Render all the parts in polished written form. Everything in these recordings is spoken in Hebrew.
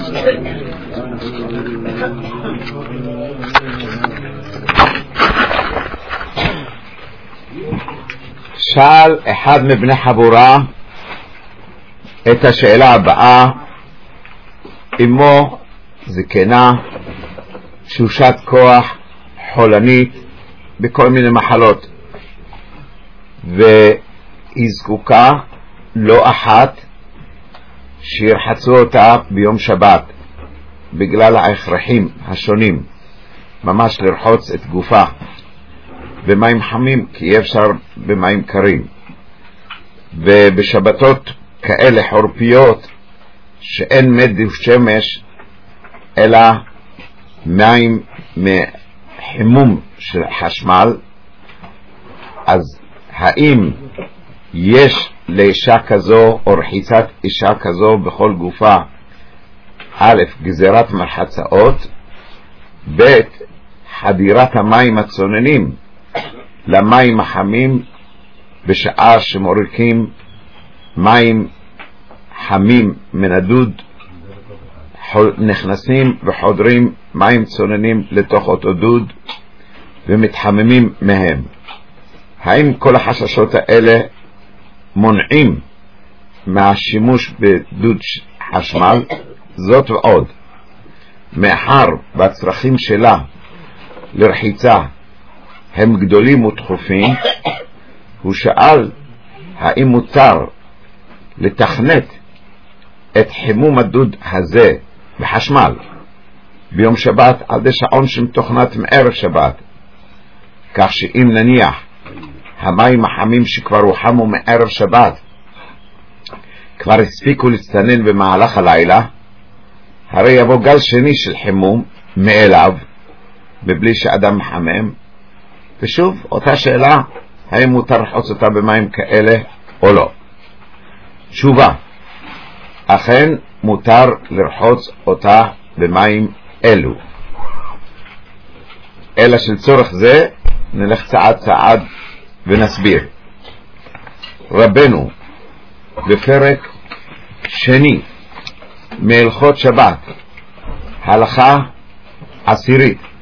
שאל אחד מבני חבורה את השאלה הבאה: אמו זקנה, תשושת כוח, חולנית, בכל מיני מחלות, והיא זקוקה לא אחת שירחצו אותה ביום שבת בגלל ההכרחים השונים, ממש לרחוץ את גופה במים חמים, כי אי אפשר במים קרים, ובשבתות כאלה חורפיות שאין מד שמש אלא מים מחימום של חשמל. אז האם יש לאישה כזו או רחיצת אישה כזו בכל גופה א', גזירת מרחצאות, ב', חדירת המים הצוננים למים החמים בשעה שמוריקים מים חמים מן הדוד, נכנסים וחודרים מים צוננים לתוך אותו דוד ומתחממים מהם. האם כל החששות האלה מונעים מהשימוש בדוד חשמל? זאת ועוד, מאחר והצרכים שלה לרחיצה הם גדולים ודחופים, הוא שאל האם מותר לתכנת את חימום הדוד הזה בחשמל ביום שבת עד שעון שמתוכנת מערב שבת, כך שאם נניח המים החמים שכבר הוחמו מערב שבת כבר הספיקו להסתנן במהלך הלילה, הרי יבוא גל שני של חימום מאליו בבלי שאדם מחמם, ושוב אותה שאלה, האם מותר לרחוץ אותה במים כאלה או לא? תשובה, אכן מותר לרחוץ אותה במים אלו, אלא של צורך זה נלך צעד צעד ונסביר. רבנו בפרק שני מהלכות שבת הלכה 10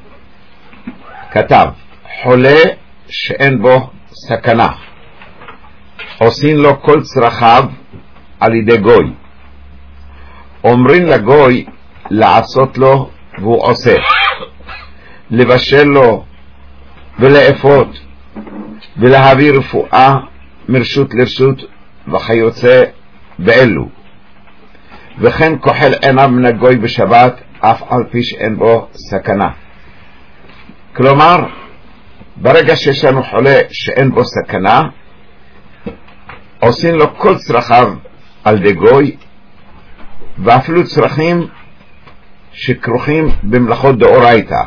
כתב: חולה שאין בו סכנה עושים לו כל צרכיו על ידי גוי, אומרים לגוי לעשות לו והוא עושה, לבשל לו ולאפות ולהעביר רפואה מרשות לרשות וכיוצא באלו, וכן כוחל עיניו מן הגוי בשבת אף על פי שאין בו סכנה. כלומר, ברגע שיש לנו חולה שאין בו סכנה, עושים לו כל צרכיו על ידי גוי, ואפילו צרכים שכרוכים במלאכות דאורייתא,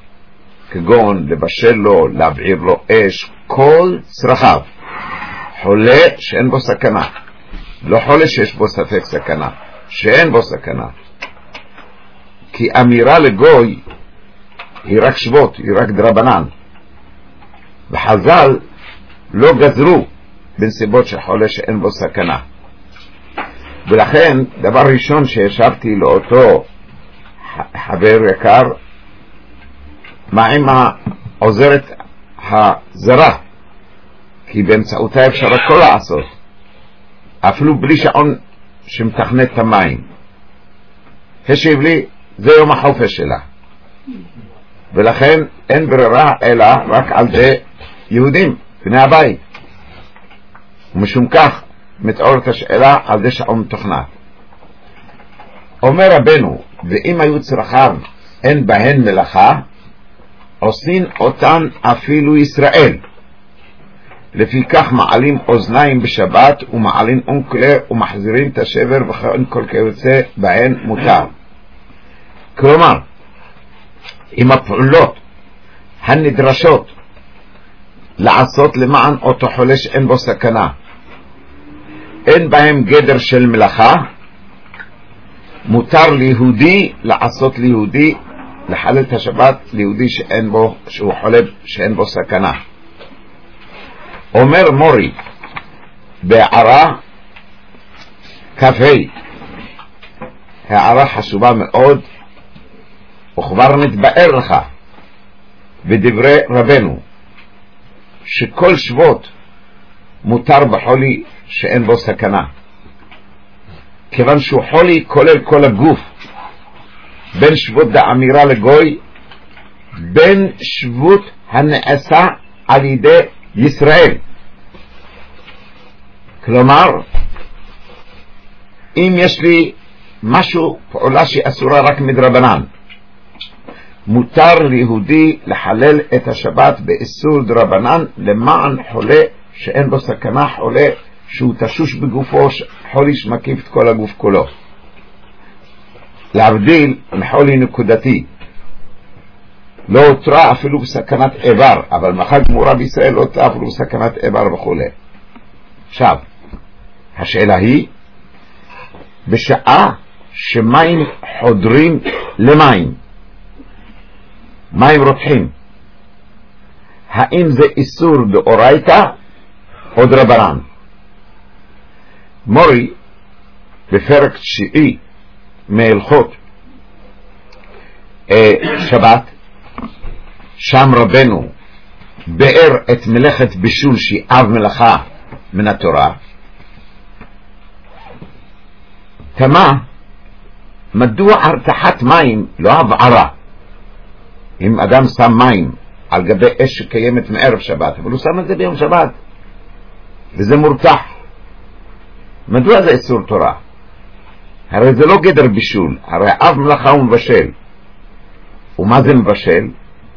כגון לבשל לו, להבעיר לו אש, כל צרכיו. חולה שאין בו סכנה, לא חולה שיש בו ספק סכנה, שאין בו סכנה. כי אמירה לגוי היא רק שבות, היא רק דרבנן, וחז"ל לא גזרו בנסיבות של חולה שאין בו סכנה. ולכן דבר ראשון שישבתי לאותו חבר יקר, מה עם העוזרת הזרה, כי באמצעותה אפשר הכל לעשות אפילו בלי שעון שמתכנת את המים. השיב לי, זה יום החופש שלה, ולכן אין ברירה אלא רק על זה יהודים בני הבית, ומשום כך מתעוררת השאלה על זה שעון מתוכנת. אומר רבנו, ואם היו צרכיו אין בהן מלאכה, עושים אותן אפילו ישראל, לפי כך מעלים אוזניים בשבת ומעלים אונקלה ומחזירים את השבר וכן כל כיוצא בהן מותר. כלומר, עם הפעולות הנדרשות לעשות למען אותו חולה שאין בו סכנה אין בהם גדר של מלאכה, מותר ליהודי לעשות ליהודי, לחלל את השבת ליהודי שאין בו, שהוא חולה שאין בו סכנה. אומר מורי בערה כ"ה, הערה חשובה מאוד, וכבר נתבאר לך בדברי רבנו שכל שבועות מותר בחולי שאין בו סכנה, כיוון שהוא חולי כולל כל הגוף, בין שבועות דאמירה לגוי, בין שבועות הנעשה על ידי ישראל. כלומר, אם יש לי משהו, פעולה שהיא אסורה רק מדרבנן, מותר ליהודי לחלל את השבת באיסור דרבנן למען חולה שאין בו סכנה, חולה שהוא תשוש בגופו, חולי שמקיף את כל הגוף כולו, להבדיל מחולי נקודתי לא הותרה אפילו בסכנת איבר, אבל מחג גמורה בישראל לא הותרה אפילו בסכנת איבר וכו'. עכשיו, השאלה היא, בשעה שמים חודרים למים, מים רותחים, האם זה איסור דאורייתא או דרבנן? מורי בפרק 9 מהלכות שבת, שם רבנו באר את מלאכת בישול שהיא אב מלאכה מן התורה. תמה, מדוע הרתחת מים לא הבערה? אם אדם שם מים על גבי אש שקיימת מערב שבת, אבל הוא שם את זה ביום שבת וזה מורתח, מדוע זה איסור תורה? הרי זה לא גדר בישול, הרי אב מלאכה הוא מבשל. ומה זה מבשל?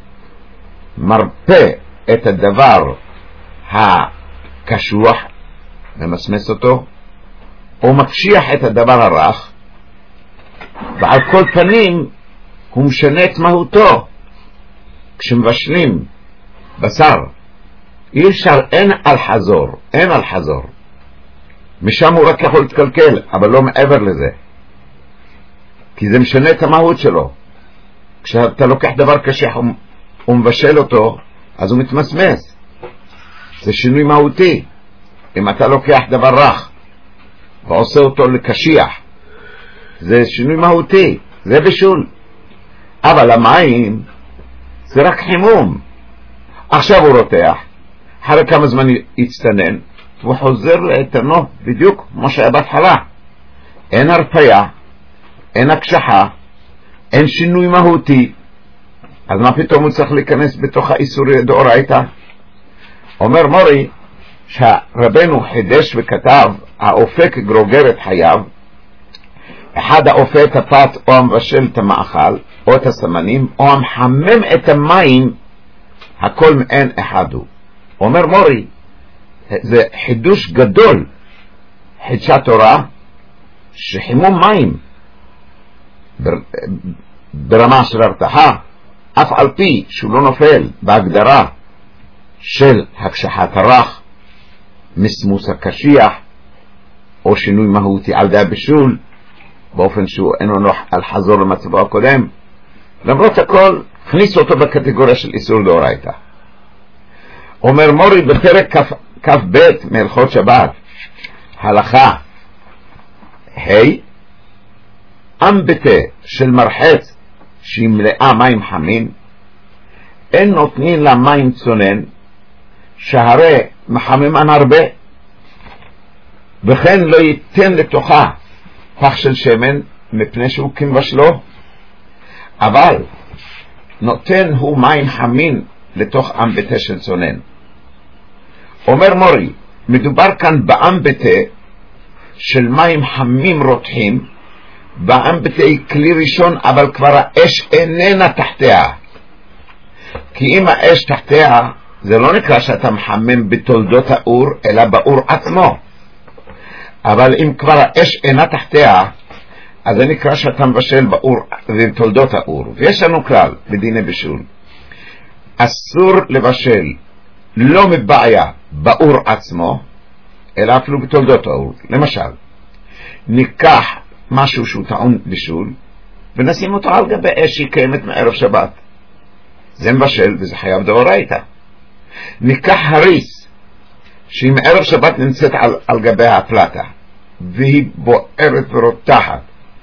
מרפא את הדבר הקשוח, ממסמס אותו, או מקשיח את הדבר הרך, ועל כל פנים הוא משנה את מהותו. כשמבשלים בשר, אי אפשר, אין על חזור, משם הוא רק יכול להתקלקל, אבל לא מעבר לזה, כי זה משנה את המהות שלו. כשאתה לוקח דבר קשיח ומבשל אותו, אז הוא מתמסמס, זה שינוי מהותי. אם אתה לוקח דבר רך ועושה אותו לקשיח, זה שינוי מהותי, זה בישול. אבל המים זה רק חימום. עכשיו הוא רותח, אחרי כמה זמן יצטנן והוא חוזר לאיתנו בדיוק כמו שהיה בהתחלה. אין הרפיה, אין הקשחה, אין שינוי מהותי, אז מה פתאום הוא צריך להיכנס בתוך האיסורי דאורייתא? אומר מורי שהרבנו חידש וכתב, האופה כגרוגר את חייו, אחד האופה את הפת או המבשל את המאכל או את הסמנים או המחמם את המים, הכל מעין אחד הוא. אומר מורי, זה חידוש גדול, חידשה תורה, שחימום מים ברמה של הרתחה, אף על פי שהוא לא נופל בהגדרה של הקשחת הרך, מסמוס הקשיח, או שינוי מהותי על די הבישול, באופן שהוא אינו נוח על חזור למצבו הקודם, למרות הכל הכניסו אותו בקטגוריה של איסור דאורייתא. אומר מורי בפרק כ"ב מהלכות שבת, הלכה אמבטה של מרחץ שהיא מלאה מים חמים, אין נותנים לה מים צונן, שהרי מחממן הרבה, וכן לא ייתן לתוכה פח של שמן מפני שהוא כמבשלו, אבל נותן הוא מים חמים לתוך אמבטה של צונן. אומר מורי, מדובר כאן באמבטה של מים חמים רותחים, באמבטה היא כלי ראשון, אבל כבר האש איננה תחתיה, כי אם האש תחתיה זה לא נקרא שאתה מחמם בתולדות האור, אלא באור עצמו. אבל אם כבר האש אינה תחתיה, אז זה נקרא שאתה מבשל באור ובתולדות האור. ויש לנו כלל בדיני בישול, אסור לבשל לא מבעיה באור עצמו, אלא אפילו בתולדות האור. למשל, ניקח משהו שהוא טעון בישול ונשים אותו על גבי אש שהיא קיימת מערב שבת, זה מבשל וזה חייב דאורייתא. ניקח הריס שהיא מערב שבת נמצאת על גבי הפלטה והיא בוערת ורותחת,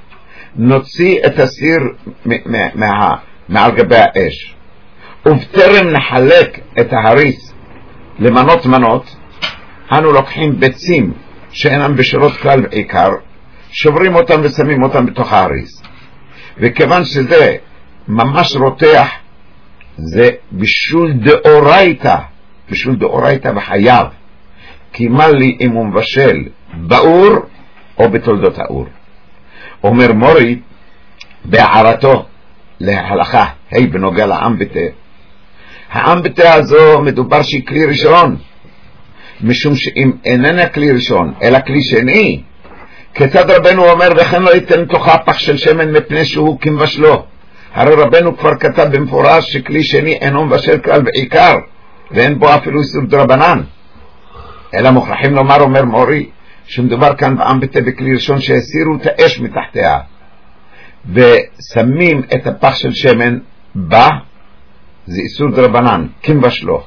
נוציא את הסיר מעל גבי האש, ובטרם נחלק את ההריס למנות מנות, אנו לוקחים ביצים שאינן בשלות כלל ועיקר, שוברים אותם ושמים אותם בתוך ההריס, וכיוון שזה ממש רותח, זה בישול דאורייתא, בישול דאורייתא וחייב, כי מה לי אם הוא מבשל באור או בתולדות האור. אומר מורי בהערתו להלכה בנוגע לאמבטה, האמבטה הזו מדובר שהיא כלי ראשון, משום שאם איננה כלי ראשון אלא כלי שני, כיצד רבנו אומר וכן לא ייתן תוכה פח של שמן מפני שהוא כמבשלו? הרי רבנו כבר כתב במפורש שכלי שני אינו מבשל כלל ועיקר, ואין בו אפילו איסור דרבנן, אלא מוכרחים לומר, אומר מורי, שמדובר כאן באמבטה בכלי ראשון שהסירו את האש מתחתיה ושמים את הפח של שמן בה, זה איסור דרבנן כמבשלו.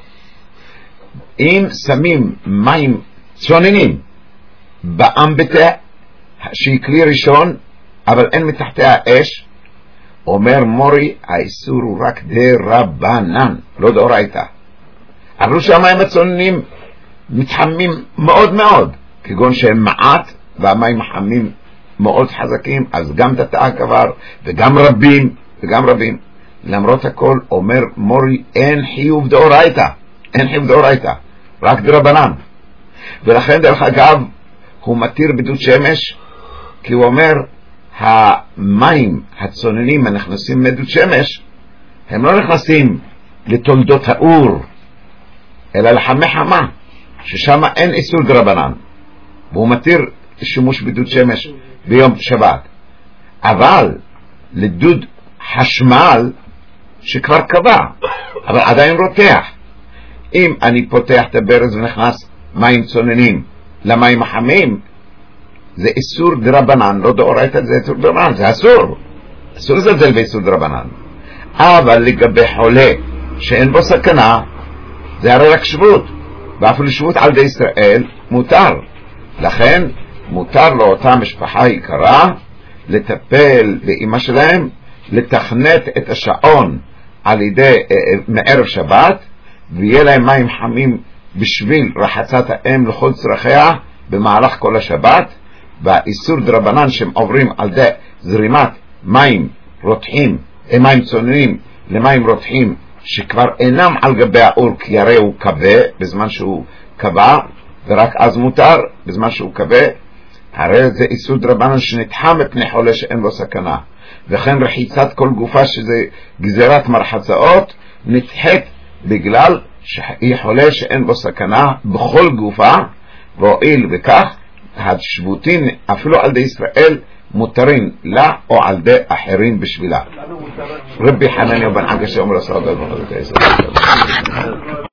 אם שמים מים צוננים באמבטה שהיא כלי ראשון אבל אין מתחתיה אש, אומר מורי האיסור הוא רק דרבנן, לא דאורייתא. אבל שהמים הצוננים מתחמים מאוד מאוד, כגון שהם מעט והמים חמים מאוד חזקים, אז גם תתאה כבר וגם רבים. למרות הכל אומר מורי אין חיוב דאורייתא, אין חיוב דאורייתא, רק דרבנן. ולכן דרך אגב הוא מתיר בדוד שמש, כי הוא אומר המים הצוננים הנכנסים מדוד שמש הם לא נכנסים לתולדות האור אלא לחמי חמה, ששם אין איסור דרבנן, והוא מתיר שימוש בדוד שמש ביום שבת. אבל לדוד חשמל שכבר קבע אבל עדיין רותח, אם אני פותח את הברז ונכנס מים צוננים למים החמים, זה איסור דרבנן, לא דאורייתא, זה איסור דרבנן, זה אסור לזלזל באיסור דרבנן. אבל לגבי חולה שאין בו סכנה, זה הרי רק שבות, ואפילו שבות על ידי ישראל מותר. לכן מותר לאותה משפחה יקרה לטפל באמא שלהם, לתכנת את השעון על ידי מערב שבת, ויהיה להם מים חמים בשביל רחצת האם לכל צרכיה במהלך כל השבת. והאיסור דרבנן שהם עוברים על ידי זרימת מים רותחים, מים צוננים למים רותחים שכבר אינם על גבי האור, כי הרי הוא קבע בזמן שהוא קבע, ורק אז מותר בזמן שהוא קבע, הרי זה איסור דרבנן שנדחה מפני חולה שאין לו סכנה. וכן רחיצת כל גופה, שזה גזירת מרחצאות, נדחית בגלל שהיא חולה שאין בו סכנה בכל גופה, והואיל וכך השבותים אפילו על ידי ישראל מותרים לה או על ידי אחרים בשבילה. רבי חנניה בן עקשיא אומר לסעודה